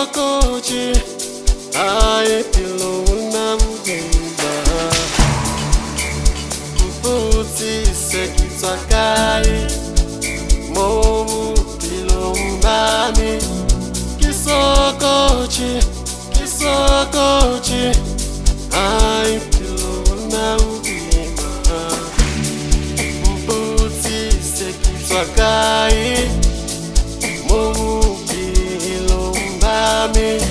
Kisokochi ai pilona mgimba Mputi sekitwakai Momu pilombami Kisokochi ai pilona mgimba Mputi sekitwakai Momu pilombami